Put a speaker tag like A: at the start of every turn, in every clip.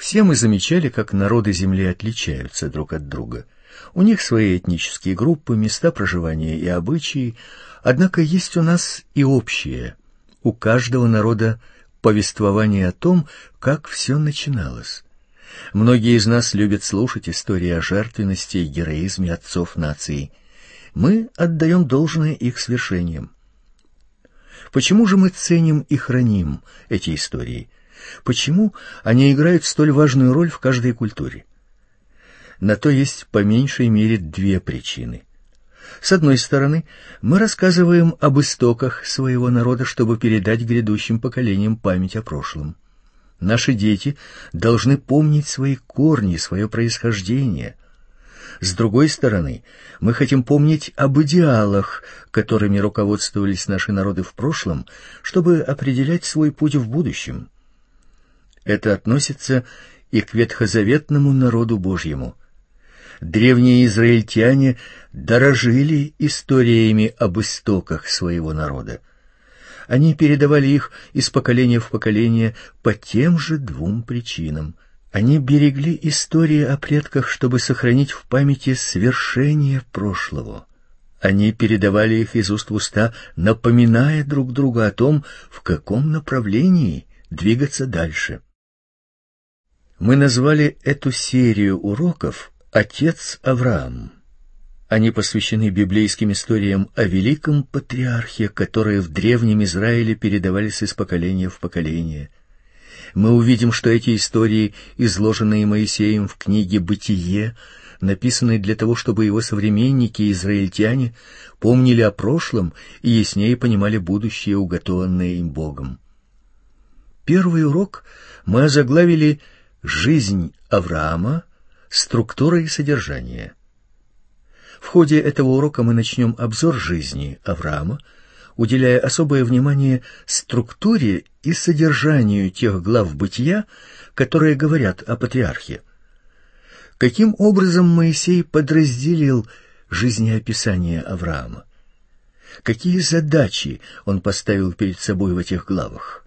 A: Все мы замечали, как народы Земли отличаются друг от друга. У них свои этнические группы, места проживания и обычаи, однако есть у нас и общее. У каждого народа повествование о том, как все начиналось. Многие из нас любят слушать истории о жертвенности и героизме отцов наций. Мы отдаем должное их свершениям. Почему же мы ценим и храним эти истории? Почему они играют столь важную роль в каждой культуре? На то есть по меньшей мере две причины. С одной стороны, мы рассказываем об истоках своего народа, чтобы передать грядущим поколениям память о прошлом. Наши дети должны помнить свои корни, свое происхождение. С другой стороны, мы хотим помнить об идеалах, которыми руководствовались наши народы в прошлом, чтобы определять свой путь в будущем. Это относится и к ветхозаветному народу Божьему. Древние израильтяне дорожили историями об истоках своего народа. Они передавали их из поколения в поколение по тем же двум причинам. Они берегли истории о предках, чтобы сохранить в памяти свершения прошлого. Они передавали их из уст в уста, напоминая друг другу о том, в каком направлении двигаться дальше. Мы назвали эту серию уроков «Отец Авраам». Они посвящены библейским историям о великом патриархе, которые в древнем Израиле передавались из поколения в поколение. Мы увидим, что эти истории, изложенные Моисеем в книге «Бытие», написаны для того, чтобы его современники, израильтяне, помнили о прошлом и яснее понимали будущее, уготованное им Богом. Первый урок мы озаглавили «Жизнь Авраама. Структура и содержание». В ходе этого урока мы начнем обзор жизни Авраама, уделяя особое внимание структуре и содержанию тех глав Бытия, которые говорят о патриархе. Каким образом Моисей подразделил жизнеописание Авраама? Какие задачи он поставил перед собой в этих главах?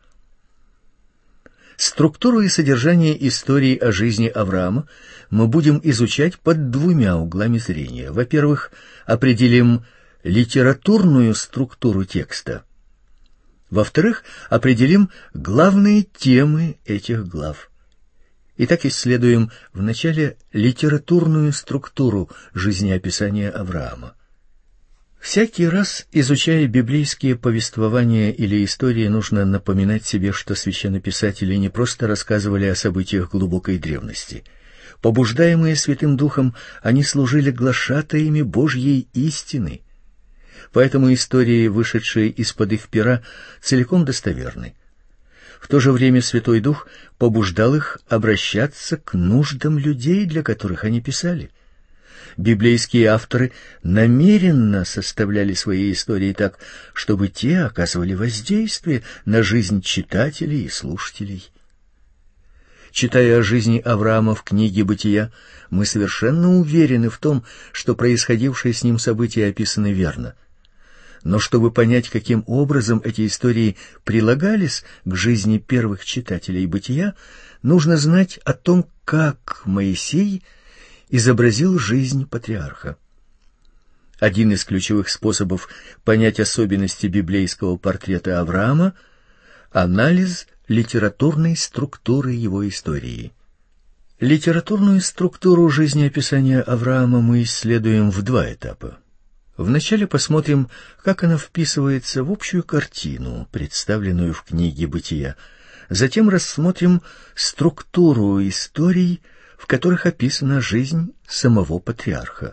A: Структуру и содержание истории о жизни Авраама мы будем изучать под двумя углами зрения. Во-первых, определим литературную структуру текста. Во-вторых, определим главные темы этих глав. Итак, исследуем вначале литературную структуру жизнеописания Авраама. Всякий раз, изучая библейские повествования или истории, нужно напоминать себе, что священнописатели не просто рассказывали о событиях глубокой древности. Побуждаемые Святым Духом, они служили глашатаями Божьей истины. Поэтому истории, вышедшие из-под их пера, целиком достоверны. В то же время Святой Дух побуждал их обращаться к нуждам людей, для которых они писали. Библейские авторы намеренно составляли свои истории так, чтобы те оказывали воздействие на жизнь читателей и слушателей. Читая о жизни Авраама в книге «Бытия», мы совершенно уверены в том, что происходившие с ним события описаны верно. Но чтобы понять, каким образом эти истории прилагались к жизни первых читателей «Бытия», нужно знать о том, как Моисей изобразил жизнь патриарха. Один из ключевых способов понять особенности библейского портрета Авраама — анализ литературной структуры его истории. Литературную структуру жизнеописания Авраама мы исследуем в два этапа. Вначале посмотрим, как она вписывается в общую картину, представленную в книге «Бытия». Затем рассмотрим структуру историй, в которых описана жизнь самого патриарха.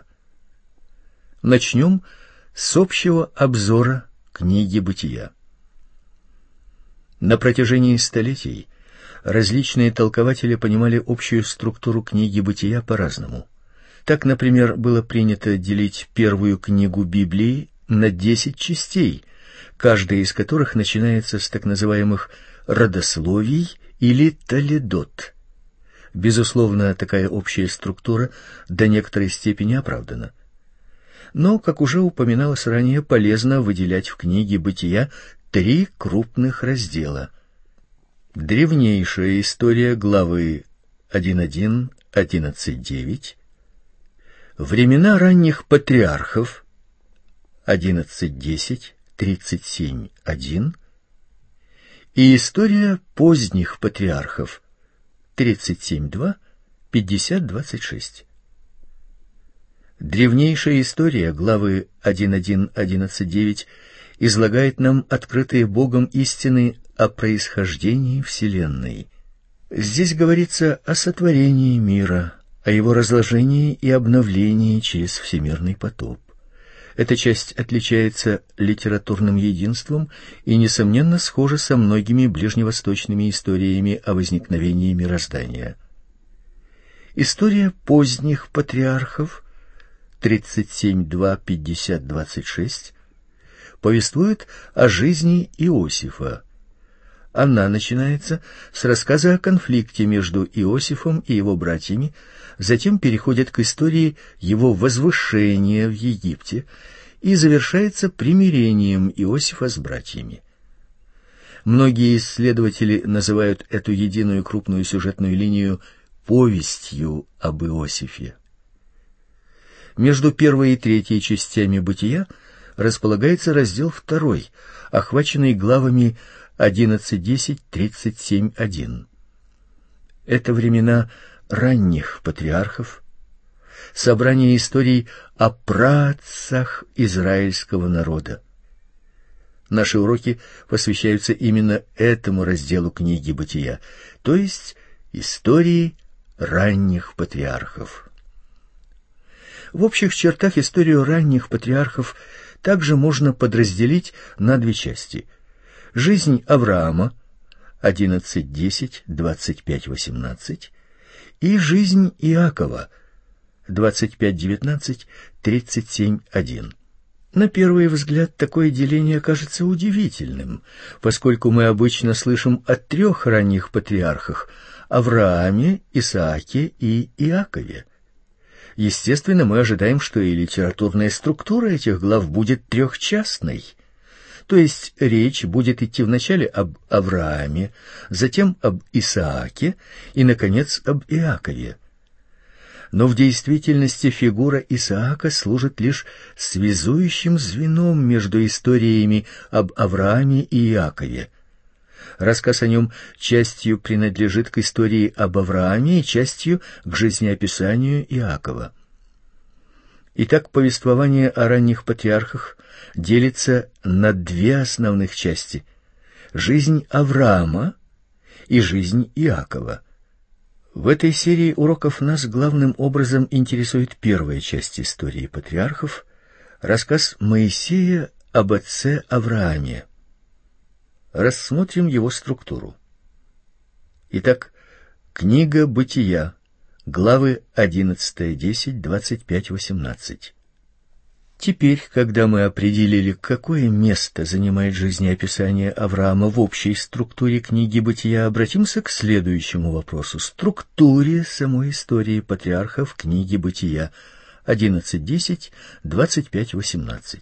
A: Начнем с общего обзора книги «Бытия». На протяжении столетий различные толкователи понимали общую структуру книги «Бытия» по-разному. Так, например, было принято делить первую книгу Библии на 10 частей, каждая из которых начинается с так называемых родословий или толедот. Безусловно, такая общая структура до некоторой степени оправдана. Но, как уже упоминалось ранее, полезно выделять в книге «Бытия» 3 крупных раздела. Древнейшая история главы 1.1, 11.9, времена ранних патриархов 11.10, 37.1 и история поздних патриархов 37.2, 50.26. Древнейшая история, главы 1.1, 11.9, излагает нам открытые Богом истины о происхождении Вселенной. Здесь говорится о сотворении мира, о его разложении и обновлении через всемирный потоп. Эта часть отличается литературным единством и, несомненно, схожа со многими ближневосточными историями о возникновении мироздания. История поздних патриархов 37.2, 50.26 повествует о жизни Иосифа. Она начинается с рассказа о конфликте между Иосифом и его братьями, затем переходит к истории его возвышения в Египте и завершается примирением Иосифа с братьями. Многие исследователи называют эту единую крупную сюжетную линию повестью об Иосифе. Между первой и третьей частями «Бытия» располагается раздел 2, охваченный главами 11.10, 37.1. Это времена ранних патриархов, собрание историй о праотцах израильского народа. Наши уроки посвящаются именно этому разделу книги «Бытия», то есть истории ранних патриархов. В общих чертах историю ранних патриархов также можно подразделить на две части. Жизнь Авраама 11.10, 25.18 и жизнь Иакова 25.19, 37.1. На первый взгляд такое деление кажется удивительным, поскольку мы обычно слышим о трех ранних патриархах – Аврааме, Исааке и Иакове. Естественно, мы ожидаем, что и литературная структура этих глав будет трехчастной. То есть речь будет идти вначале об Аврааме, затем об Исааке и, наконец, об Иакове. Но в действительности фигура Исаака служит лишь связующим звеном между историями об Аврааме и Иакове. Рассказ о нем частью принадлежит к истории об Аврааме и частью к жизнеописанию Иакова. Итак, повествование о ранних патриархах делится на две основных части – жизнь Авраама и жизнь Иакова. В этой серии уроков нас главным образом интересует первая часть истории патриархов – рассказ Моисея об отце Аврааме. Рассмотрим его структуру. Итак, книга «Бытия», главы 11.10, 25.18. Теперь, когда мы определили, какое место занимает жизнеописание Авраама в общей структуре книги «Бытия», обратимся к следующему вопросу – структуре самой истории патриархов книги «Бытия» 11.10, 25.18.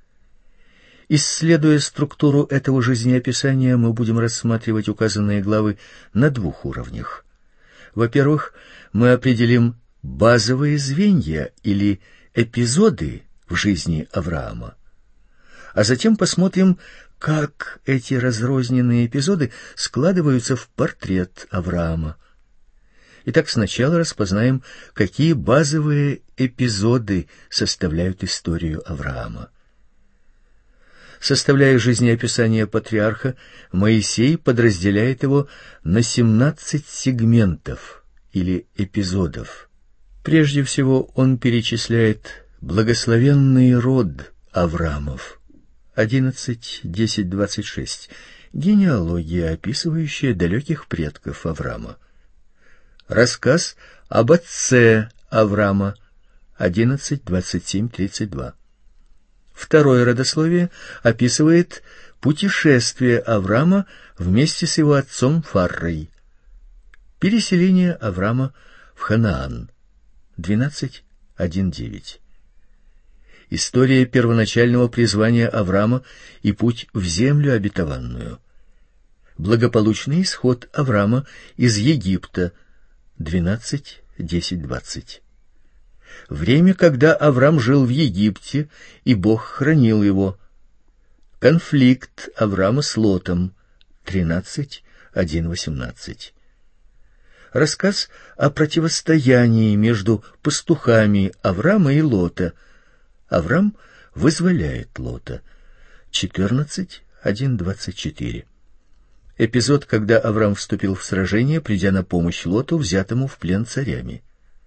A: Исследуя структуру этого жизнеописания, мы будем рассматривать указанные главы на двух уровнях. Во-первых, мы определим базовые звенья или эпизоды в жизни Авраама, а затем посмотрим, как эти разрозненные эпизоды складываются в портрет Авраама. Итак, сначала распознаем, какие базовые эпизоды составляют историю Авраама. Составляя жизнеописание патриарха, Моисей подразделяет его на 17 сегментов или эпизодов. Прежде всего, он перечисляет благословенный род Авраамов 11.10.26, генеалогия, описывающая далеких предков Авраама. Рассказ об отце Авраама 11.27.32. Второе родословие описывает путешествие Авраама вместе с его отцом Фаррой. Переселение Авраама в Ханаан 12.1.9. История первоначального призвания Авраама и путь в землю обетованную. Благополучный исход Авраама из Египта 12, 10, 20. Время, когда Авраам жил в Египте, и Бог хранил его. Конфликт Авраама с Лотом. 13, 1, 18. Рассказ о противостоянии между пастухами Авраама и Лота. Авраам вызволяет Лота. 14, 1, 24. Эпизод, когда Авраам вступил в сражение, придя на помощь Лоту, взятому в плен царями.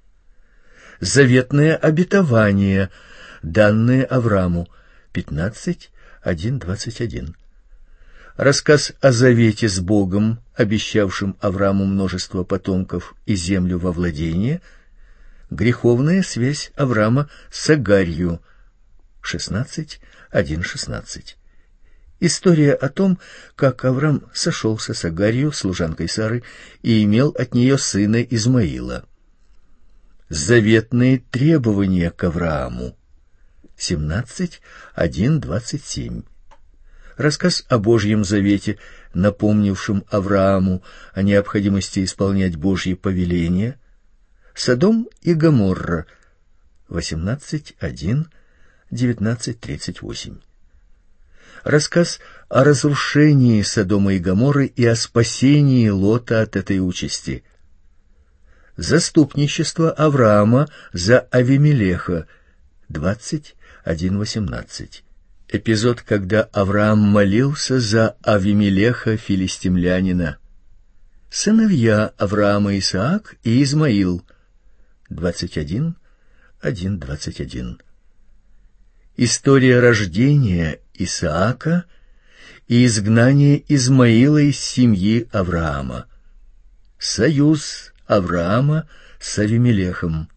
A: Заветное обетование, данное Аврааму. 15, 1, 21. Рассказ о завете с Богом, обещавшим Аврааму множество потомков и землю во владение. Греховная связь Авраама с Агарью. 16, 1, 16. История о том, как Авраам сошелся с Агарью, служанкой Сары, и имел от нее сына Измаила. Заветные требования к Аврааму. 17, 1, 27. Рассказ о Божьем завете, напомнившем Аврааму о необходимости исполнять Божьи повеления. Содом и Гоморра. 18, 1, 19, 38. Рассказ о разрушении Содома и Гоморры и о спасении Лота от этой участи. Заступничество Авраама за Авимелеха. 20, 1, 18. Эпизод, когда Авраам молился за Авимелеха, филистимлянина. Сыновья Авраама Исаак и Измаил. 21, 1, 21. История рождения Исаака и изгнания Измаила из семьи Авраама. Союз Авраама с Авимелехом.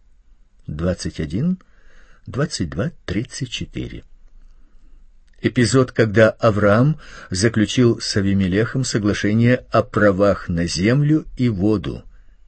A: 21, 22, 34. Эпизод, когда Авраам заключил с Авимелехом соглашение о правах на землю и воду.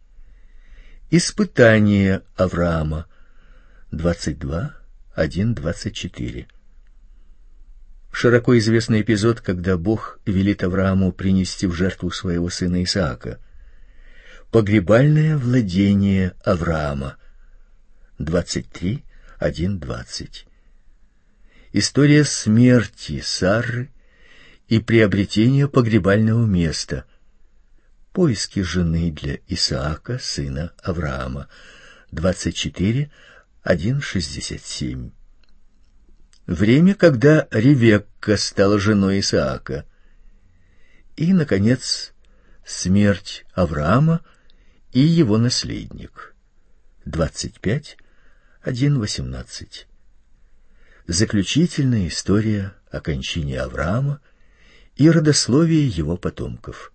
A: Испытание Авраама. 22, 1, 24. Широко известный эпизод, когда Бог велит Аврааму принести в жертву своего сына Исаака. Погребальное владение Авраама. 23, 1, 20. История смерти Сары и приобретения погребального места. Поиски жены для Исаака, сына Авраама. 24, 1, 67. Время, когда Ревекка стала женой Исаака. И, наконец, смерть Авраама и его наследник. 25, 1, 18. Заключительная история о кончине Авраама и родословии его потомков.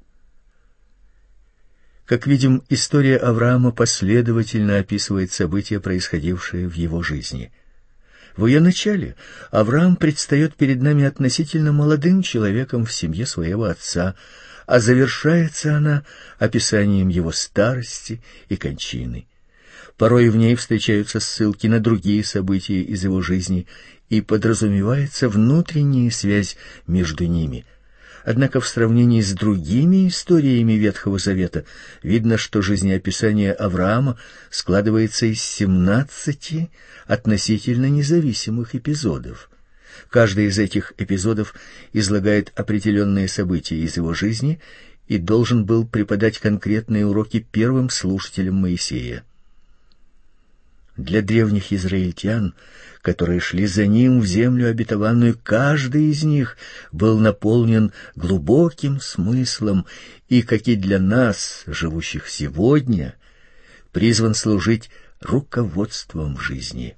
A: Как видим, история Авраама последовательно описывает события, происходившие в его жизни. В ее начале Авраам предстает перед нами относительно молодым человеком в семье своего отца, а завершается она описанием его старости и кончины. Порой в ней встречаются ссылки на другие события из его жизни, и подразумевается внутренняя связь между ними. Однако в сравнении с другими историями Ветхого Завета видно, что жизнеописание Авраама складывается из 17 относительно независимых эпизодов. Каждый из этих эпизодов излагает определенные события из его жизни и должен был преподать конкретные уроки первым слушателям Моисея. Для древних израильтян, которые шли за ним в землю обетованную, каждый из них был наполнен глубоким смыслом и, как и для нас, живущих сегодня, призван служить руководством в жизни.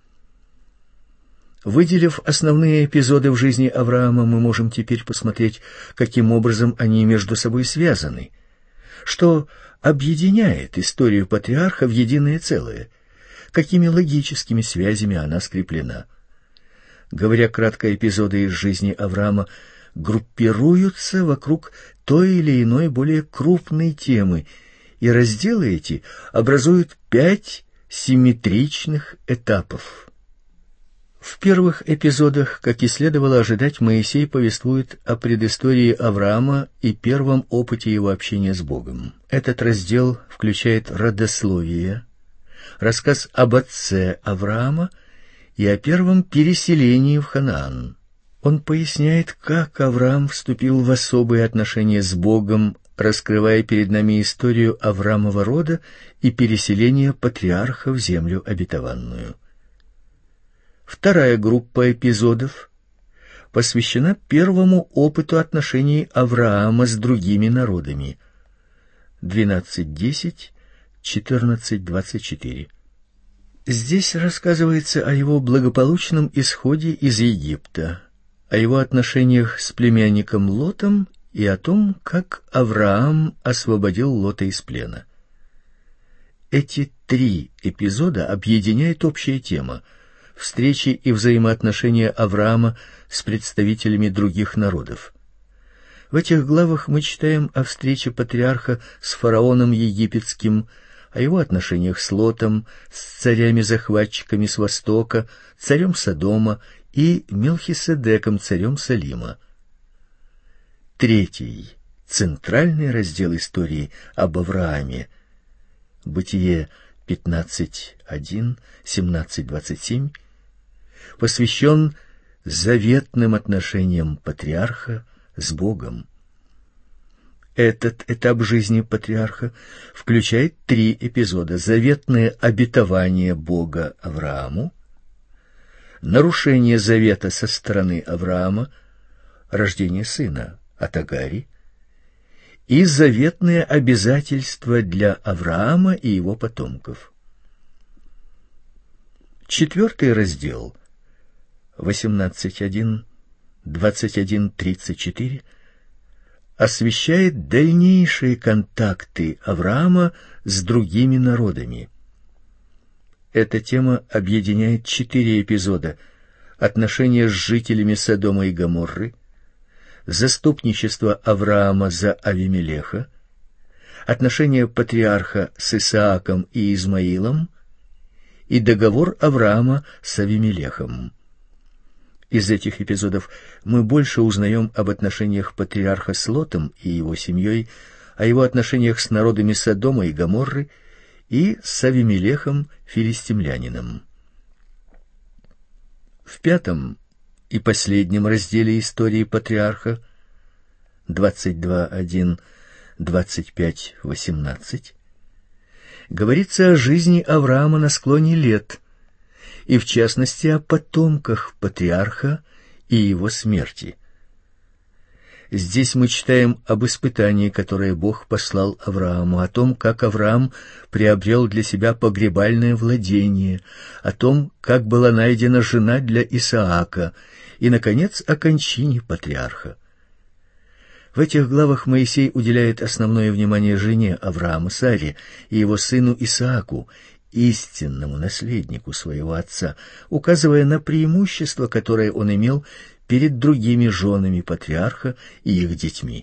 A: Выделив основные эпизоды в жизни Авраама, мы можем теперь посмотреть, каким образом они между собой связаны, что объединяет историю патриарха в единое целое, какими логическими связями она скреплена. Говоря кратко, эпизоды из жизни Авраама группируются вокруг той или иной более крупной темы, и разделы эти образуют 5 симметричных этапов. В первых эпизодах, как и следовало ожидать, Моисей повествует о предыстории Авраама и первом опыте его общения с Богом. Этот раздел включает родословие, рассказ об отце Авраама и о первом переселении в Ханаан. Он поясняет, как Авраам вступил в особые отношения с Богом, раскрывая перед нами историю Авраамова рода и переселения патриарха в землю обетованную. Вторая группа эпизодов посвящена первому опыту отношений Авраама с другими народами. 12:10, 14:24. Здесь рассказывается о его благополучном исходе из Египта, о его отношениях с племянником Лотом и о том, как Авраам освободил Лота из плена. Эти три эпизода объединяет общая тема — встречи и взаимоотношения Авраама с представителями других народов. В этих главах мы читаем о встрече патриарха с фараоном египетским, о его отношениях с Лотом, с царями-захватчиками с востока, царем Содома и Мелхиседеком, царем Салима. Третий, центральный раздел истории об Аврааме, Бытие 15:1, 17:27, посвящен заветным отношениям патриарха с Богом. Этот этап жизни патриарха включает три эпизода: заветное обетование Бога Аврааму, нарушение завета со стороны Авраама, рождение сына от Агари, и заветные обязательства для Авраама и его потомков. Четвертый раздел 18:1, 21:34 освещает дальнейшие контакты Авраама с другими народами. Эта тема объединяет 4 эпизода: отношения с жителями Содома и Гоморры, заступничество Авраама за Авимелеха, отношения патриарха с Исааком и Измаилом и договор Авраама с Авимелехом. Из этих эпизодов мы больше узнаем об отношениях патриарха с Лотом и его семьей, о его отношениях с народами Содома и Гоморры и с Авимелехом, филистимлянином. В пятом и последнем разделе истории патриарха 22:1, 25:18 говорится о жизни Авраама на склоне лет, и в частности о потомках патриарха и его смерти. Здесь мы читаем об испытании, которое Бог послал Аврааму, о том, как Авраам приобрел для себя погребальное владение, о том, как была найдена жена для Исаака, и, наконец, о кончине патриарха. В этих главах Моисей уделяет основное внимание жене Авраама, Саре, и его сыну Исааку, истинному наследнику своего отца, указывая на преимущество, которое он имел перед другими женами патриарха и их детьми.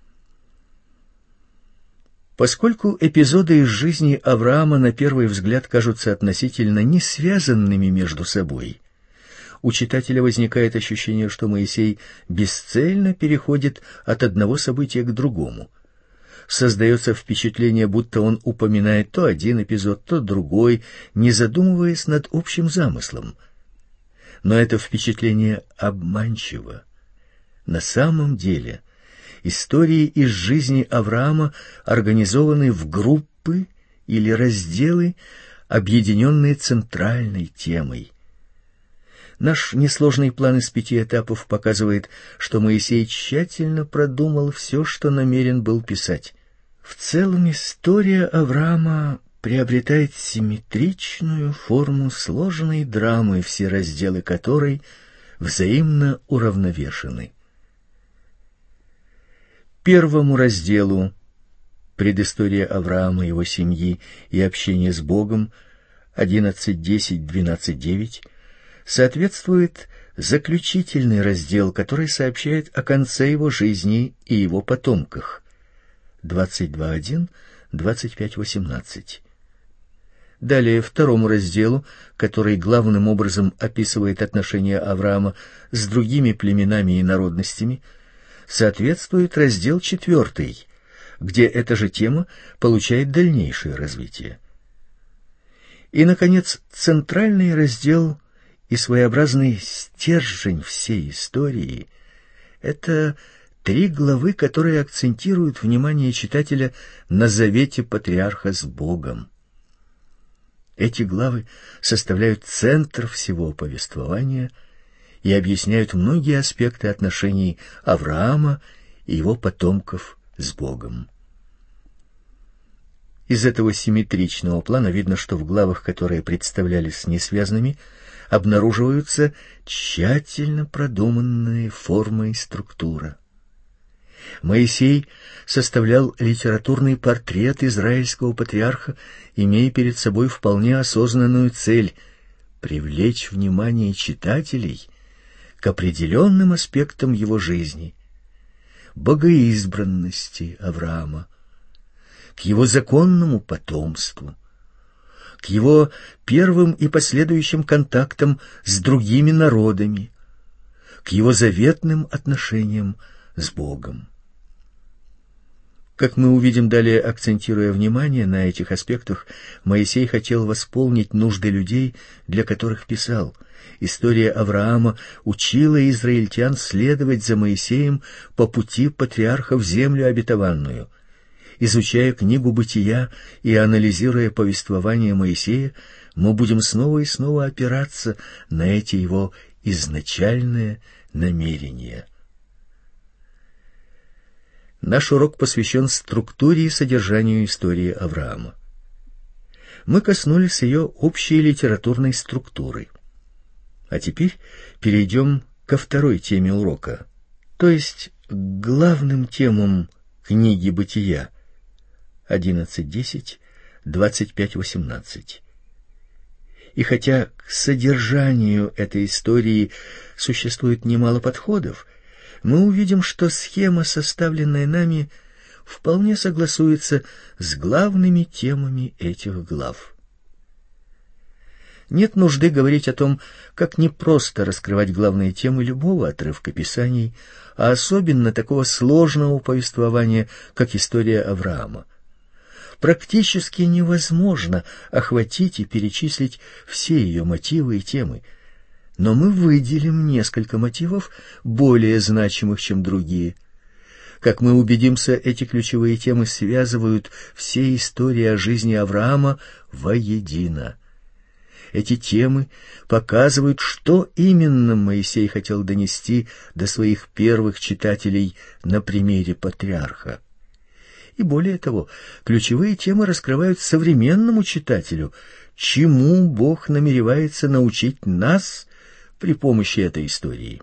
A: Поскольку эпизоды из жизни Авраама на первый взгляд кажутся относительно не связанными между собой, у читателя возникает ощущение, что Моисей бесцельно переходит от одного события к другому. Создается впечатление, будто он упоминает то один эпизод, то другой, не задумываясь над общим замыслом. Но это впечатление обманчиво. На самом деле истории из жизни Авраама организованы в группы или разделы, объединенные центральной темой. Наш несложный план из 5 этапов показывает, что Моисей тщательно продумал все, что намерен был писать. В целом история Авраама приобретает симметричную форму сложной драмы, все разделы которой взаимно уравновешены. Первому разделу «Предыстория Авраама, его семьи и общение с Богом» 11:10, 12:9 соответствует заключительный раздел, который сообщает о конце его жизни и его потомках 22:1, 25:18. Далее, второму разделу, который главным образом описывает отношения Авраама с другими племенами и народностями, соответствует раздел 4, где эта же тема получает дальнейшее развитие. И, наконец, центральный раздел и своеобразный стержень всей истории — это 3 главы, которые акцентируют внимание читателя на завете патриарха с Богом. Эти главы составляют центр всего повествования и объясняют многие аспекты отношений Авраама и его потомков с Богом. Из этого симметричного плана видно, что в главах, которые представлялись несвязными, обнаруживаются тщательно продуманные формы и структура. Моисей составлял литературный портрет израильского патриарха, имея перед собой вполне осознанную цель — привлечь внимание читателей к определенным аспектам его жизни, богоизбранности Авраама, к его законному потомству, к его первым и последующим контактам с другими народами, к его заветным отношениям с Богом. Как мы увидим далее, акцентируя внимание на этих аспектах, Моисей хотел восполнить нужды людей, для которых писал. История Авраама учила израильтян следовать за Моисеем по пути патриарха в землю обетованную. Изучая книгу «Бытия» и анализируя повествование Моисея, мы будем снова и снова опираться на эти его изначальные намерения. Наш урок посвящен структуре и содержанию истории Авраама. Мы коснулись ее общей литературной структуры. А теперь перейдем ко второй теме урока, то есть к главным темам книги «Бытия» 11.10, 25.18. И хотя к содержанию этой истории существует немало подходов, мы увидим, что схема, составленная нами, вполне согласуется с главными темами этих глав. Нет нужды говорить о том, как непросто раскрывать главные темы любого отрывка Писаний, а особенно такого сложного повествования, как история Авраама. Практически невозможно охватить и перечислить все ее мотивы и темы, но мы выделим несколько мотивов, более значимых, чем другие. Как мы убедимся, эти ключевые темы связывают все истории о жизни Авраама воедино. Эти темы показывают, что именно Моисей хотел донести до своих первых читателей на примере патриарха. И более того, ключевые темы раскрывают современному читателю, чему Бог намеревается научить нас при помощи этой истории.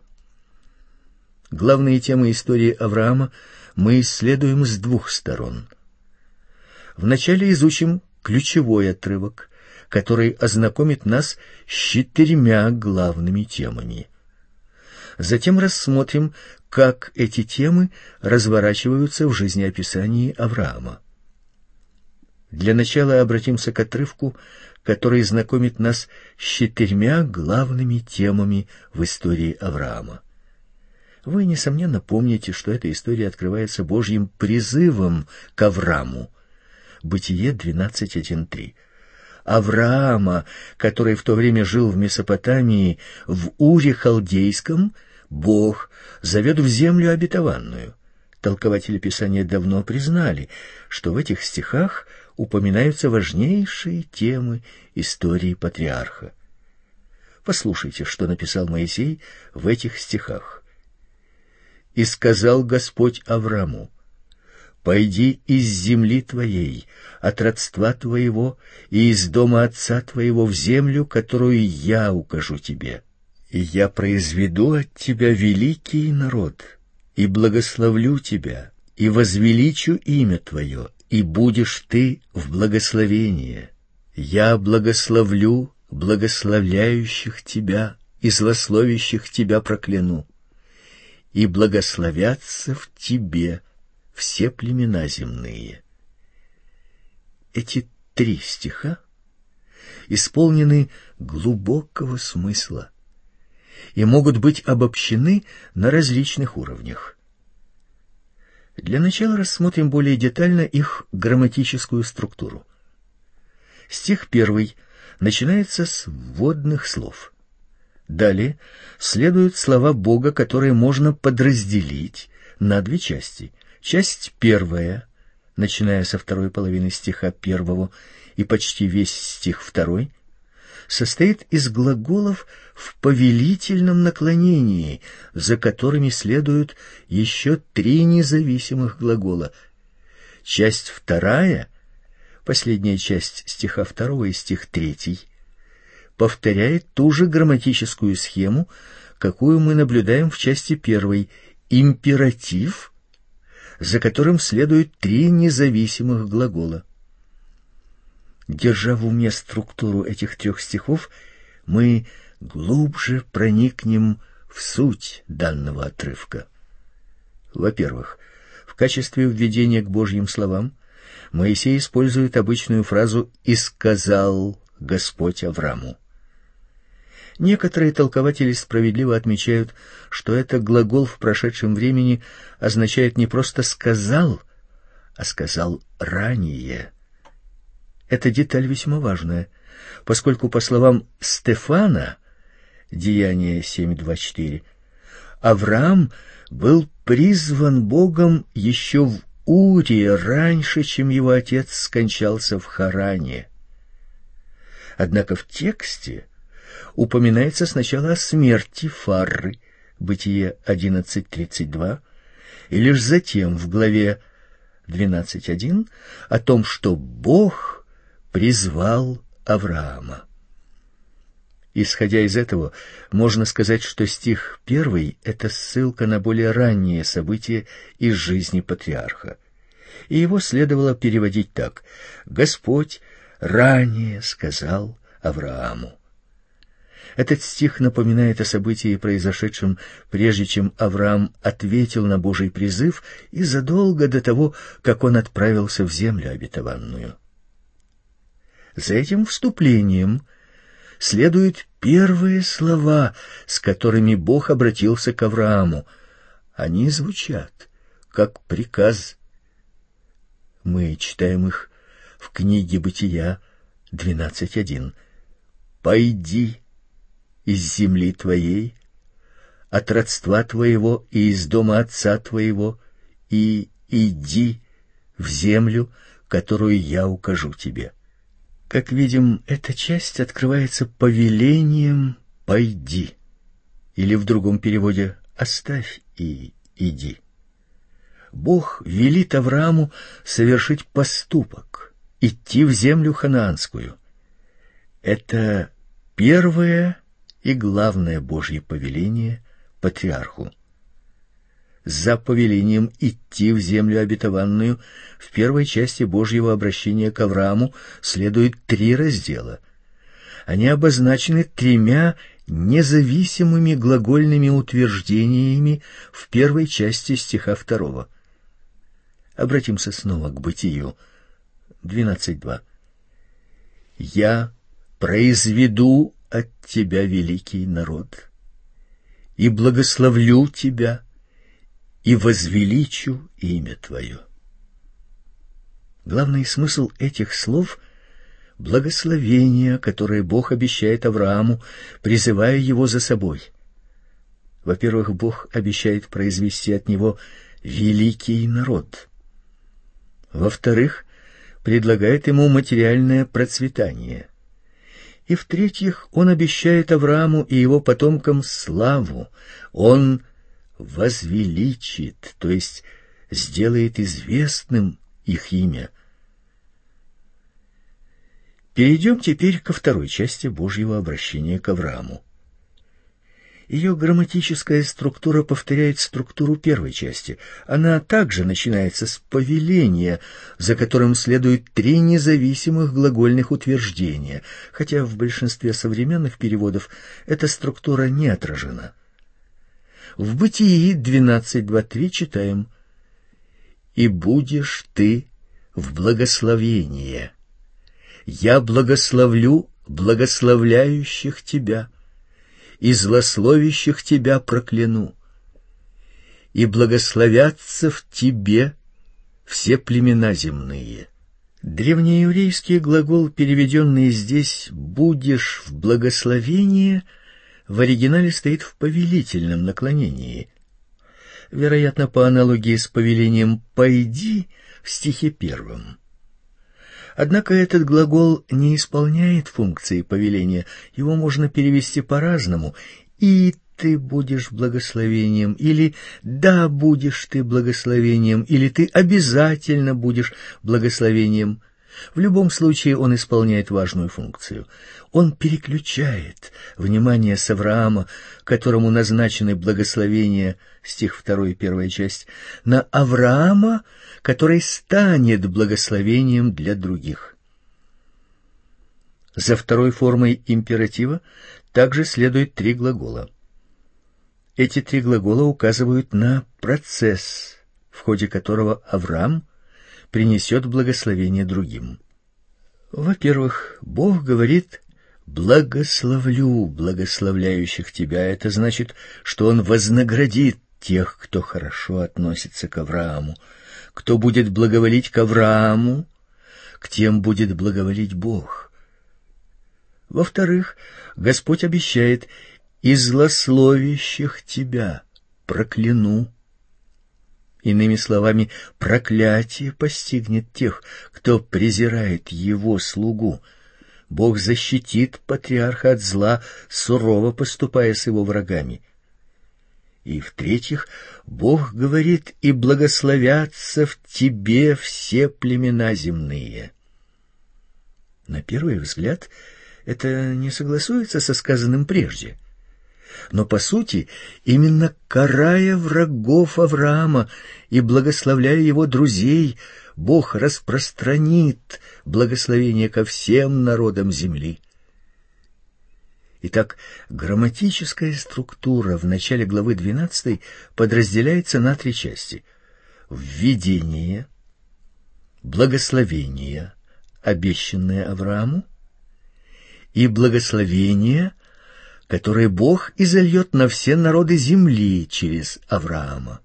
A: Главные темы истории Авраама мы исследуем с 2 сторон. Вначале изучим ключевой отрывок, который ознакомит нас с 4 главными темами. Затем рассмотрим, как эти темы разворачиваются в жизнеописании Авраама. Для начала обратимся к отрывку, который знакомит нас с 4 главными темами в истории Авраама. Вы, несомненно, помните, что эта история открывается Божьим призывом к Аврааму. Бытие 12.1.3. Авраама, который в то время жил в Месопотамии, в Уре Халдейском, Бог зовет в землю обетованную. Толкователи Писания давно признали, что в этих стихах упоминаются важнейшие темы истории патриарха. Послушайте, что написал Моисей в этих стихах. «И сказал Господь Аврааму: пойди из земли твоей, от родства твоего и из дома отца твоего в землю, которую я укажу тебе. И я произведу от тебя великий народ, и благословлю тебя, и возвеличу имя твое, и будешь ты в благословении. Я благословлю благословляющих тебя, и злословящих тебя прокляну. И благословятся в тебе все племена земные». Эти 3 стиха исполнены глубокого смысла и могут быть обобщены на различных уровнях. Для начала рассмотрим более детально их грамматическую структуру. Стих 1 начинается с вводных слов. Далее следуют слова Бога, которые можно подразделить на две части. Часть 1, начиная со второй половины стиха 1 и почти весь стих 2, состоит из глаголов в повелительном наклонении, за которыми следуют еще 3 независимых глагола. Часть 2, последняя часть стиха 2 и стих 3, повторяет ту же грамматическую схему, какую мы наблюдаем в части 1, императив, за которым следуют 3 независимых глагола. Держа в уме структуру этих 3 стихов, мы глубже проникнем в суть данного отрывка. Во-первых, в качестве введения к Божьим словам Моисей использует обычную фразу «И сказал Господь Аврааму». Некоторые толкователи справедливо отмечают, что это глагол в прошедшем времени означает не просто «сказал», а «сказал ранее». Эта деталь весьма важная, поскольку, по словам Стефана, Деяния 7:24, Авраам был призван Богом еще в Уре раньше, чем его отец скончался в Харане. Однако в тексте упоминается сначала о смерти Фарры, Бытие 11:32, и лишь затем в главе 12:1 о том, что Бог призвал Авраама. Исходя из этого, можно сказать, что стих 1 — это ссылка на более ранние события из жизни патриарха, и его следовало переводить так: «Господь ранее сказал Аврааму». Этот стих напоминает о событии, произошедшем прежде, чем Авраам ответил на Божий призыв и задолго до того, как он отправился в землю обетованную. За этим вступлением следуют первые слова, с которыми Бог обратился к Аврааму. Они звучат как приказ. Мы читаем их в книге Бытия 12:1. «Пойди из земли твоей, от родства твоего и из дома отца твоего, и иди в землю, которую я укажу тебе». Как видим, эта часть открывается повелением «пойди», или в другом переводе «оставь и иди». Бог велит Аврааму совершить поступок, идти в землю ханаанскую. Это первое и главное Божье повеление патриарху. За повелением идти в землю обетованную в первой части Божьего обращения к Аврааму следует 3 раздела. Они обозначены 3 независимыми глагольными утверждениями в первой части стиха 2. Обратимся снова к Бытию 12:2. «Я произведу от тебя великий народ, и благословлю тебя, и возвеличу имя твое». Главный смысл этих слов — благословение, которое Бог обещает Аврааму, призывая его за собой. Во-первых, Бог обещает произвести от него великий народ. Во-вторых, предлагает ему материальное процветание. И в-третьих, он обещает Аврааму и его потомкам славу. Он возвеличит, то есть сделает известным их имя. Перейдем теперь ко второй части Божьего обращения к Аврааму. Ее грамматическая структура повторяет структуру первой части. Она также начинается с повеления, за которым следует 3 независимых глагольных утверждения, хотя в большинстве современных переводов эта структура не отражена. В Бытии 12:2-3 читаем: «И будешь ты в благословение. Я благословлю благословляющих тебя и злословящих тебя прокляну, и благословятся в тебе все племена земные». Древнееврейский глагол, переведенный здесь «будешь в благословение», в оригинале стоит в повелительном наклонении. Вероятно, по аналогии с повелением «пойди» в стихе 1. Однако этот глагол не исполняет функции повеления. Его можно перевести по-разному. «И ты будешь благословением», или «да, будешь ты благословением», или «ты обязательно будешь благословением». В любом случае он исполняет важную функцию. Он переключает внимание с Авраама, которому назначены благословения, стих 2, первая часть, на Авраама, который станет благословением для других. За второй формой императива также следует 3 глагола. Эти 3 глагола указывают на процесс, в ходе которого Авраам принесет благословение другим. Во-первых, Бог говорит: «Благословлю благословляющих тебя». Это значит, что Он вознаградит тех, кто хорошо относится к Аврааму. Кто будет благоволить к Аврааму, к тем будет благоволить Бог. Во-вторых, Господь обещает: «И злословящих тебя прокляну». Иными словами, проклятие постигнет тех, кто презирает его слугу. Бог защитит патриарха от зла, сурово поступая с его врагами. И в-третьих, Бог говорит: «И благословятся в тебе все племена земные». На первый взгляд, это не согласуется со сказанным прежде. Но, по сути, именно карая врагов Авраама и благословляя его друзей, Бог распространит благословение ко всем народам земли. Итак, грамматическая структура в начале главы 12 подразделяется на 3 части: введение, благословение, обещанное Аврааму, и благословение, которые Бог изольет на все народы земли через Авраама.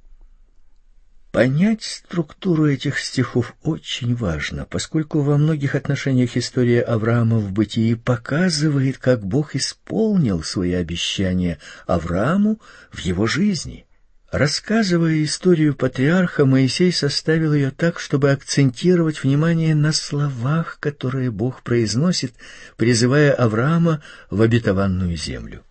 A: Понять структуру этих стихов очень важно, поскольку во многих отношениях история Авраама в Бытии показывает, как Бог исполнил свои обещания Аврааму в его жизни. Рассказывая историю патриарха, Моисей составил ее так, чтобы акцентировать внимание на словах, которые Бог произносит, призывая Авраама в обетованную землю.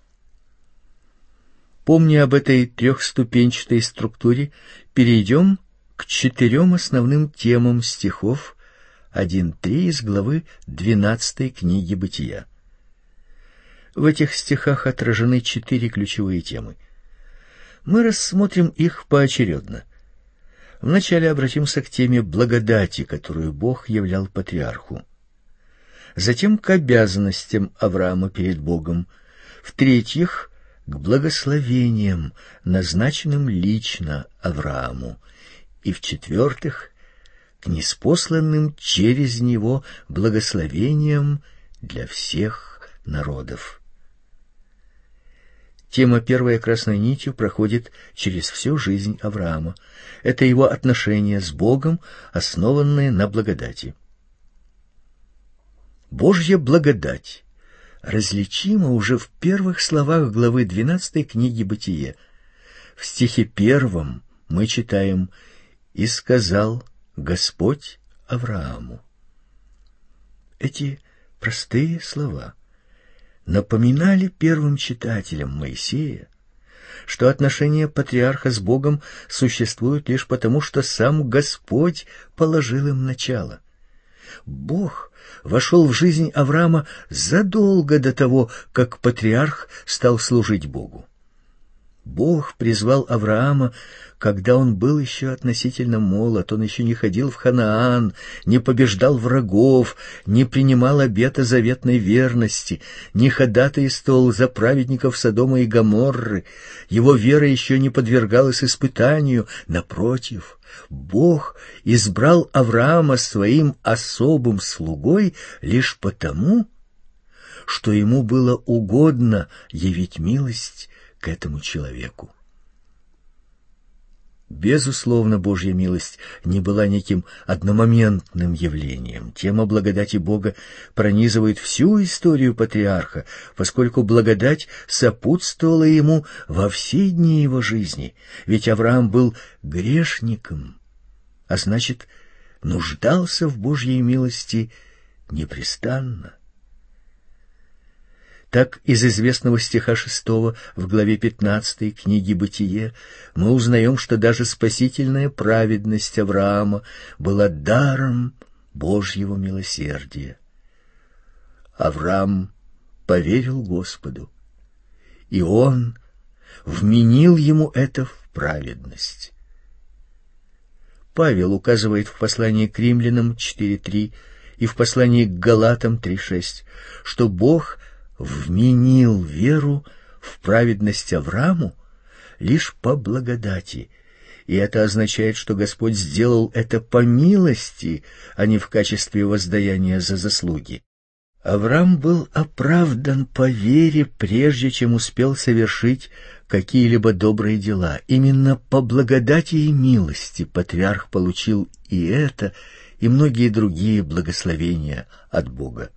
A: Помня об этой 3-ступенчатой структуре, перейдем к 4 основным темам стихов 1-3 из главы 12 книги Бытия. В этих стихах отражены 4 ключевые темы. Мы рассмотрим их поочередно. Вначале обратимся к теме благодати, которую Бог являл патриарху. Затем к обязанностям Авраама перед Богом. В-третьих, к благословениям, назначенным лично Аврааму. И в-четвертых, к ниспосланным через него благословениям для всех народов. Тема первая красной нитью проходит через всю жизнь Авраама. Это его отношения с Богом, основанные на благодати. Божья благодать различима уже в первых словах главы 12 книги Бытие. В стихе 1 мы читаем: «И сказал Господь Аврааму». Эти простые слова напоминали первым читателям Моисея, что отношения патриарха с Богом существуют лишь потому, что сам Господь положил им начало. Бог вошел в жизнь Авраама задолго до того, как патриарх стал служить Богу. Бог призвал Авраама, когда он был еще относительно молод, он еще не ходил в Ханаан, не побеждал врагов, не принимал обета заветной верности, не ходатайствовал за праведников Содома и Гоморры. Его вера еще не подвергалась испытанию. Напротив, Бог избрал Авраама своим особым слугой лишь потому, что ему было угодно явить милость к этому человеку. Безусловно, Божья милость не была неким одномоментным явлением. Тема благодати Бога пронизывает всю историю патриарха, поскольку благодать сопутствовала ему во все дни его жизни. Ведь Авраам был грешником, а значит, нуждался в Божьей милости непрестанно. Так из известного стиха 6 в главе 15 книги «Бытие» мы узнаем, что даже спасительная праведность Авраама была даром Божьего милосердия. Авраам поверил Господу, и Он вменил ему это в праведность. Павел указывает в послании к Римлянам 4:3 и в послании к Галатам 3:6, что Бог вменил веру в праведность Аврааму лишь по благодати, и это означает, что Господь сделал это по милости, а не в качестве воздаяния за заслуги. Авраам был оправдан по вере, прежде чем успел совершить какие-либо добрые дела. Именно по благодати и милости патриарх получил и это, и многие другие благословения от Бога.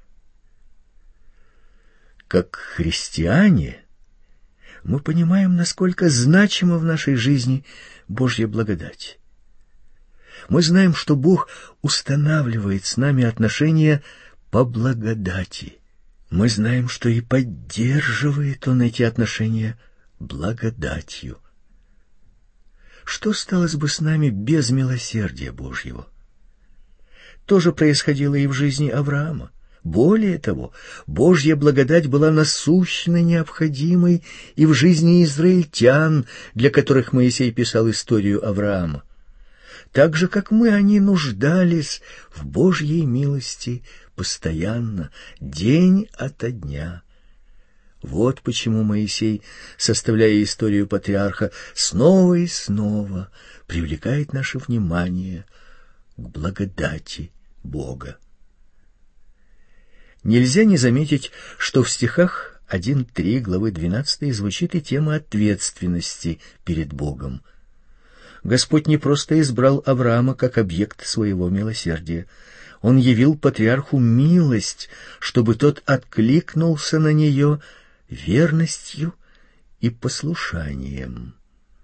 A: Как христиане мы понимаем, насколько значима в нашей жизни Божья благодать. Мы знаем, что Бог устанавливает с нами отношения по благодати. Мы знаем, что и поддерживает Он эти отношения благодатью. Что стало бы с нами без милосердия Божьего? То же происходило и в жизни Авраама. Более того, Божья благодать была насущно необходимой и в жизни израильтян, для которых Моисей писал историю Авраама. Так же, как мы, они нуждались в Божьей милости постоянно, день ото дня. Вот почему Моисей, составляя историю патриарха, снова и снова привлекает наше внимание к благодати Бога. Нельзя не заметить, что в стихах 1-3 главы 12 звучит и тема ответственности перед Богом. Господь не просто избрал Авраама как объект своего милосердия. Он явил патриарху милость, чтобы тот откликнулся на нее верностью и послушанием.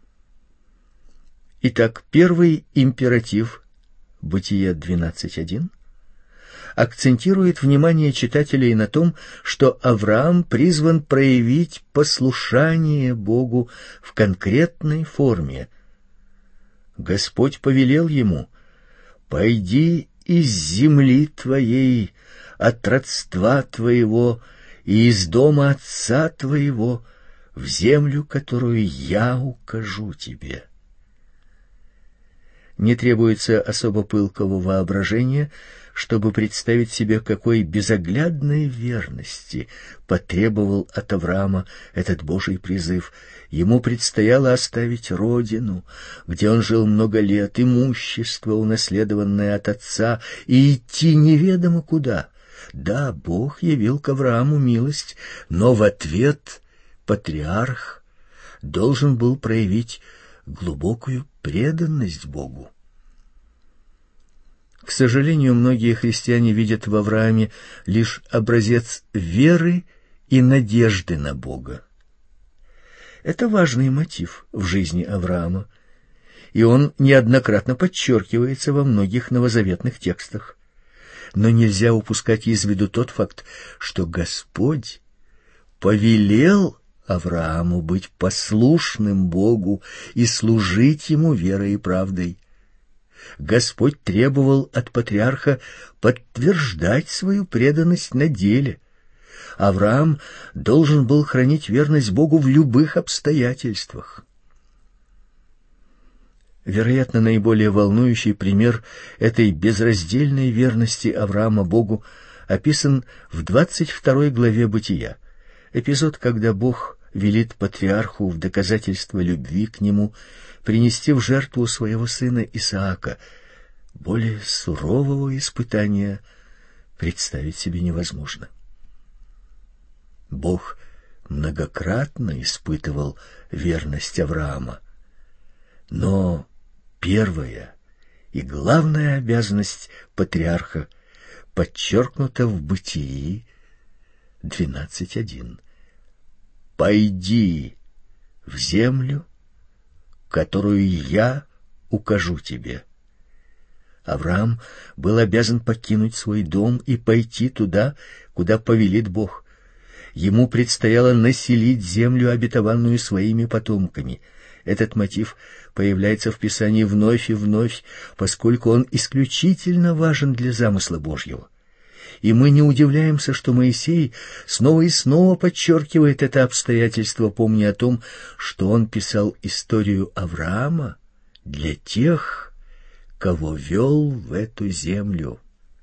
A: Итак, первый императив Бытие 12:1 акцентирует внимание читателей на том, что Авраам призван проявить послушание Богу в конкретной форме. Господь повелел ему: «Пойди из земли твоей, от родства твоего и из дома отца твоего в землю, которую я укажу тебе». Не требуется особо пылкого воображения, чтобы представить себе, какой безоглядной верности потребовал от Авраама этот Божий призыв. Ему предстояло оставить родину, где он жил много лет, имущество, унаследованное от отца, и идти неведомо куда. Да, Бог явил к Аврааму милость, но в ответ патриарх должен был проявить глубокую преданность Богу. К сожалению, многие христиане видят в Аврааме лишь образец веры и надежды на Бога. Это важный мотив в жизни Авраама, и он неоднократно подчеркивается во многих новозаветных текстах. Но нельзя упускать из виду тот факт, что Господь повелел Аврааму быть послушным Богу и служить Ему верой и правдой. Господь требовал от патриарха подтверждать свою преданность на деле. Авраам должен был хранить верность Богу в любых обстоятельствах. Вероятно, наиболее волнующий пример этой безраздельной верности Авраама Богу описан в 22 главе Бытия. Эпизод, когда Бог велит патриарху в доказательство любви к нему принести в жертву своего сына Исаака. Более сурового испытания представить себе невозможно. Бог многократно испытывал верность Авраама. Но первая и главная обязанность патриарха подчеркнута в Бытии 12:1. «Пойди в землю, которую я укажу тебе». Авраам был обязан покинуть свой дом и пойти туда, куда повелит Бог. Ему предстояло населить землю обетованную своими потомками. Этот мотив появляется в Писании вновь и вновь, поскольку он исключительно важен для замысла Божьего. И мы не удивляемся, что Моисей снова и снова подчеркивает это обстоятельство, помня о том, что он писал историю Авраама для тех, кого вел в эту землю.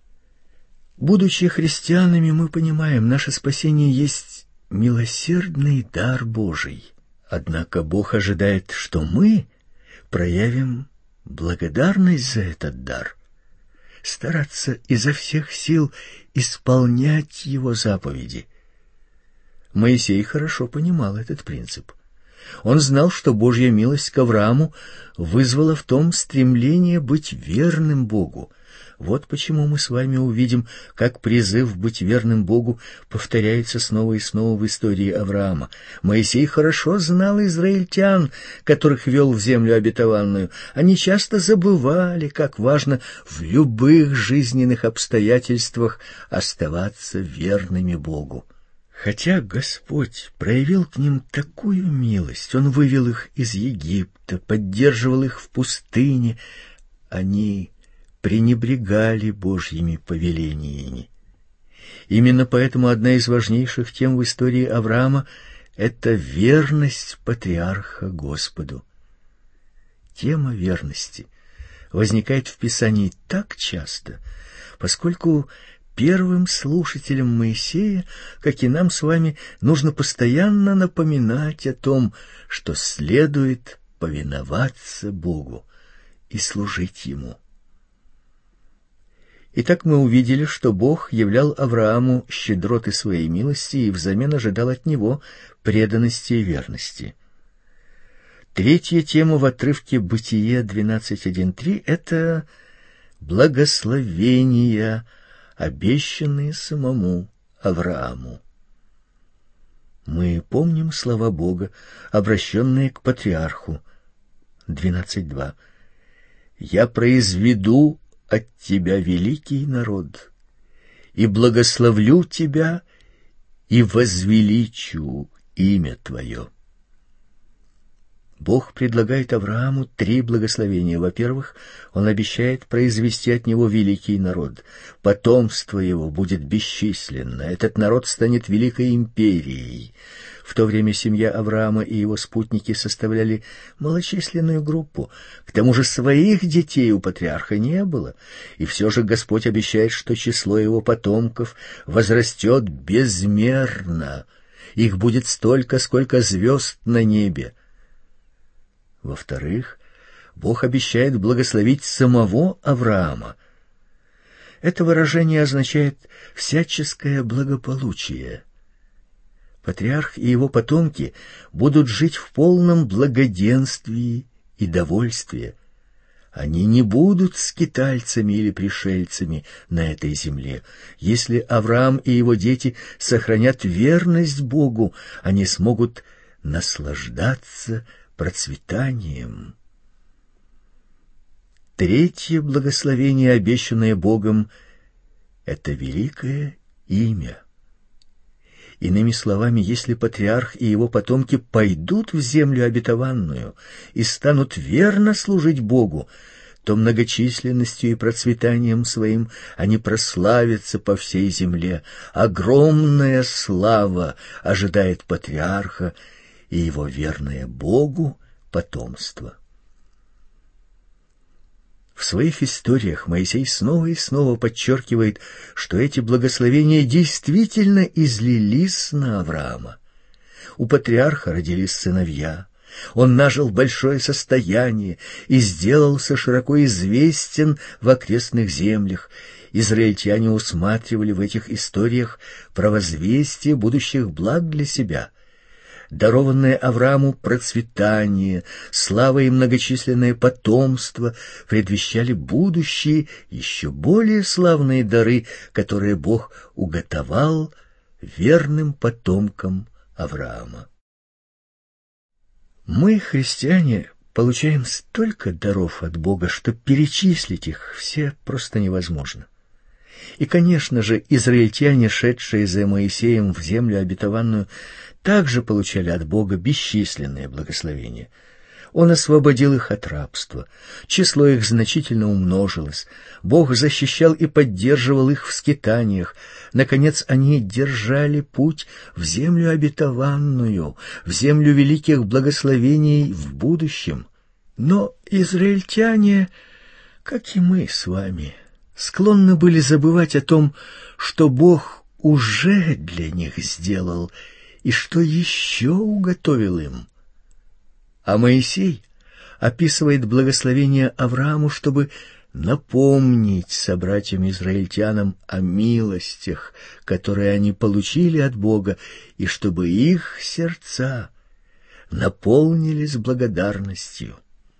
A: Будучи христианами, мы понимаем, наше спасение есть милосердный дар Божий. Однако Бог ожидает, что мы проявим благодарность за этот дар, стараться изо всех сил исполнять Его заповеди. Моисей хорошо понимал этот принцип. Он знал, что Божья милость к Аврааму вызвала в том стремление быть верным Богу. Вот почему мы с вами увидим, как призыв быть верным Богу повторяется снова и снова в истории Авраама. Моисей хорошо знал израильтян, которых вел в землю обетованную. Они часто забывали, как важно в любых жизненных обстоятельствах оставаться верными Богу. Хотя Господь проявил к ним такую милость, Он вывел их из Египта, поддерживал их в пустыне, они пренебрегали Божьими повелениями. Именно поэтому одна из важнейших тем в истории Авраама — это верность патриарха Господу. Тема верности возникает в Писании так часто, поскольку первым слушателям Моисея, как и нам с вами, нужно постоянно напоминать о том, что следует повиноваться Богу и служить Ему. Итак, мы увидели, что Бог являл Аврааму щедроты своей милости и взамен ожидал от него преданности и верности. Третья тема в отрывке Бытие 12:1-3 — это благословения, обещанные самому Аврааму. Мы помним слова Бога, обращенные к патриарху. 12:2. «Я произведу от тебя великий народ, и благословлю тебя, и возвеличу имя твое». Бог предлагает Аврааму 3 благословения. Во-первых, Он обещает произвести от него великий народ. Потомство его будет бесчисленно. Этот народ станет великой империей. В то время семья Авраама и его спутники составляли малочисленную группу. К тому же своих детей у патриарха не было. И все же Господь обещает, что число его потомков возрастет безмерно. Их будет столько, сколько звезд на небе. Во-вторых, Бог обещает благословить самого Авраама. Это выражение означает всяческое благополучие. Патриарх и его потомки будут жить в полном благоденствии и довольстве. Они не будут скитальцами или пришельцами на этой земле. Если Авраам и его дети сохранят верность Богу, они смогут наслаждаться процветанием. Третье благословение, обещанное Богом, — это великое имя. Иными словами, если патриарх и его потомки пойдут в землю обетованную и станут верно служить Богу, то многочисленностью и процветанием своим они прославятся по всей земле. Огромная слава ожидает патриарха и его верное Богу потомство. В своих историях Моисей снова и снова подчеркивает, что эти благословения действительно излились на Авраама. У патриарха родились сыновья, он нажил большое состояние и сделался широко известен в окрестных землях, израильтяне усматривали в этих историях провозвестие будущих благ для себя. Дарованное Аврааму процветание, слава и многочисленное потомство предвещали будущие, еще более славные дары, которые Бог уготовал верным потомкам Авраама. Мы, христиане, получаем столько даров от Бога, что перечислить их все просто невозможно. И, конечно же, израильтяне, шедшие за Моисеем в землю обетованную, также получали от Бога бесчисленные благословения. Он освободил их от рабства, число их значительно умножилось, Бог защищал и поддерживал их в скитаниях. Наконец, они держали путь в землю обетованную, в землю великих благословений в будущем. Но израильтяне, как и мы с вами, склонны были забывать о том, что Бог уже для них сделал и что еще уготовил им. А Моисей описывает благословение Аврааму, чтобы напомнить собратьям-израильтянам о милостях, которые они получили от Бога, и чтобы их сердца наполнились благодарностью.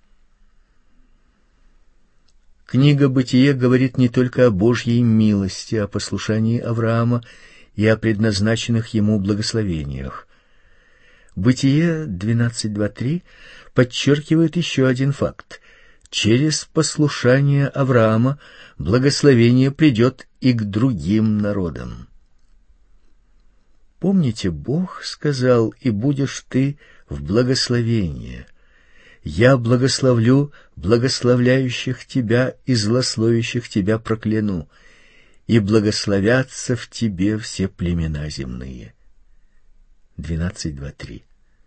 A: Книга «Бытие» говорит не только о Божьей милости, о послушании Авраама и о предназначенных ему благословениях. Бытие 12:2-3 подчеркивает еще один факт. Через послушание Авраама благословение придет и к другим народам. Помните, Бог сказал: «И будешь ты в благословение. Я благословлю благословляющих тебя и злословящих тебя прокляну, и благословятся в тебе все племена земные». 12:2-3.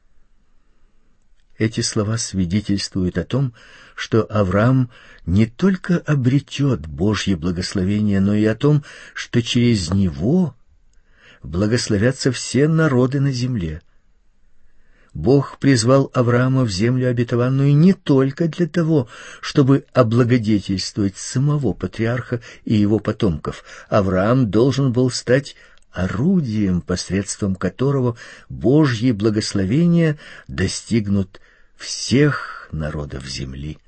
A: Эти слова свидетельствуют о том, что Авраам не только обретет Божье благословение, но и о том, что через него благословятся все народы на земле. Бог призвал Авраама в землю обетованную не только для того, чтобы облагодетельствовать самого патриарха и его потомков. Авраам должен был стать орудием, посредством которого Божьи благословения достигнут всех народов земли.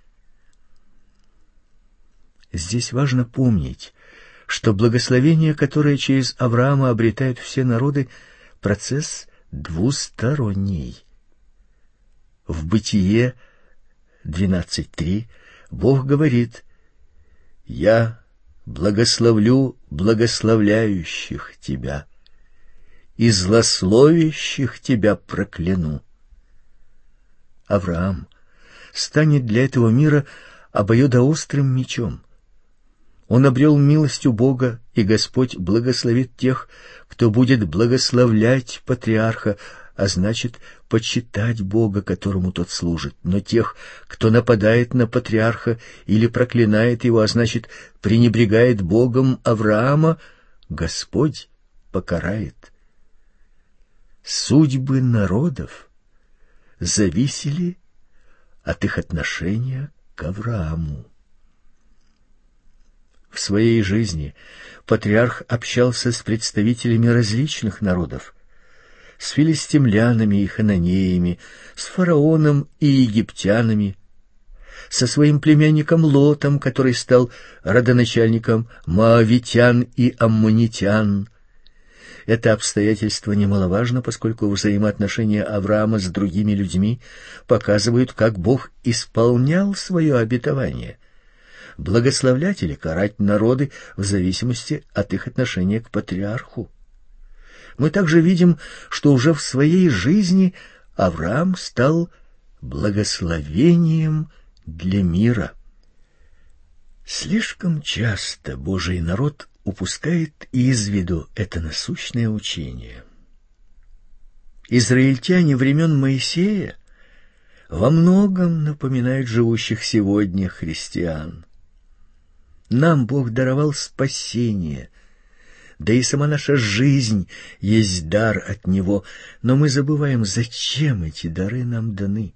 A: Здесь важно помнить, что благословение, которое через Авраама обретают все народы, процесс двусторонний. В Бытие 12:3 Бог говорит: «Я благословлю благословляющих тебя, и злословящих тебя прокляну». Авраам станет для этого мира обоюдоострым мечом. Он обрел милость у Бога, и Господь благословит тех, кто будет благословлять патриарха, а значит, почитать Бога, которому тот служит. Но тех, кто нападает на патриарха или проклинает его, а значит, пренебрегает Богом Авраама, Господь покарает. Судьбы народов зависели от их отношения к Аврааму. В своей жизни патриарх общался с представителями различных народов, с филистимлянами и хананеями, с фараоном и египтянами, со своим племянником Лотом, который стал родоначальником моавитян и аммонитян. Это обстоятельство немаловажно, поскольку взаимоотношения Авраама с другими людьми показывают, как Бог исполнял свое обетование — благословлять или карать народы в зависимости от их отношения к патриарху. Мы также видим, что уже в своей жизни Авраам стал благословением для мира. Слишком часто Божий народ упускает из виду это насущное учение. Израильтяне времен Моисея во многом напоминают живущих сегодня христиан. Нам Бог даровал спасение, да и сама наша жизнь есть дар от Него, но мы забываем, зачем эти дары нам даны.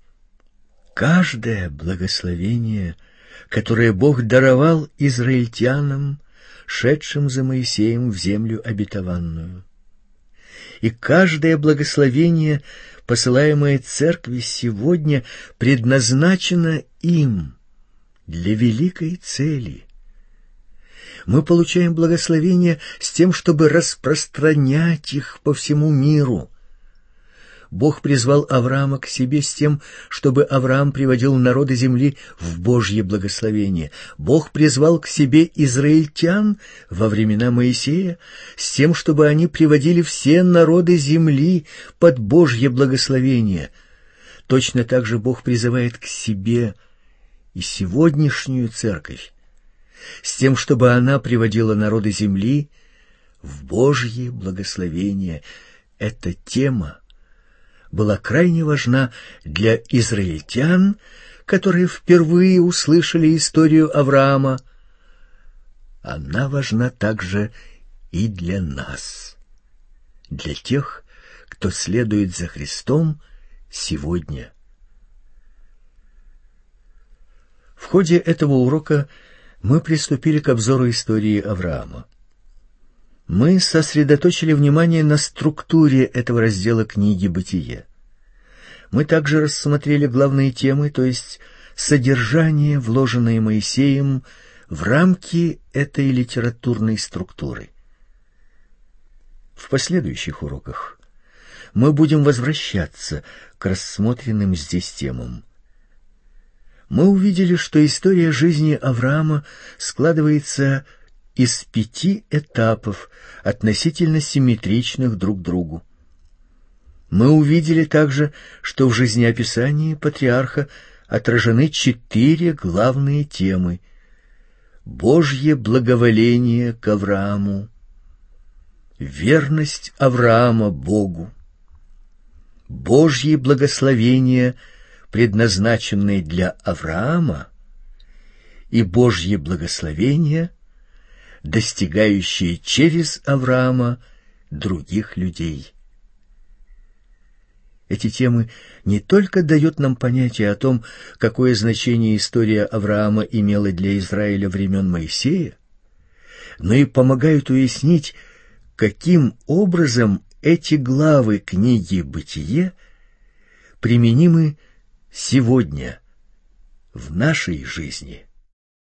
A: Каждое благословение, которое Бог даровал израильтянам, шедшим за Моисеем в землю обетованную. И каждое благословение, посылаемое Церкви сегодня, предназначено им для великой цели. Мы получаем благословения с тем, чтобы распространять их по всему миру. Бог призвал Авраама к себе с тем, чтобы Авраам приводил народы земли в Божье благословение. Бог призвал к себе израильтян во времена Моисея с тем, чтобы они приводили все народы земли под Божье благословение. Точно так же Бог призывает к себе и сегодняшнюю церковь с тем, чтобы она приводила народы земли в Божье благословение. Эта тема была крайне важна для израильтян, которые впервые услышали историю Авраама. Она важна также и для нас, для тех, кто следует за Христом сегодня. В ходе этого урока мы приступили к обзору истории Авраама. Мы сосредоточили внимание на структуре этого раздела книги «Бытие». Мы также рассмотрели главные темы, то есть содержание, вложенное Моисеем в рамки этой литературной структуры. В последующих уроках мы будем возвращаться к рассмотренным здесь темам. Мы увидели, что история жизни Авраама складывается из 5 этапов, относительно симметричных друг другу. Мы увидели также, что в жизнеописании патриарха отражены 4 главные темы: Божье благоволение к Аврааму, верность Авраама Богу, Божьи благословения, предназначенные для Авраама, и Божьи благословения, достигающие через Авраама других людей. Эти темы не только дают нам понятие о том, какое значение история Авраама имела для Израиля времен Моисея, но и помогают уяснить, каким образом эти главы книги «Бытие» применимы сегодня в нашей жизни.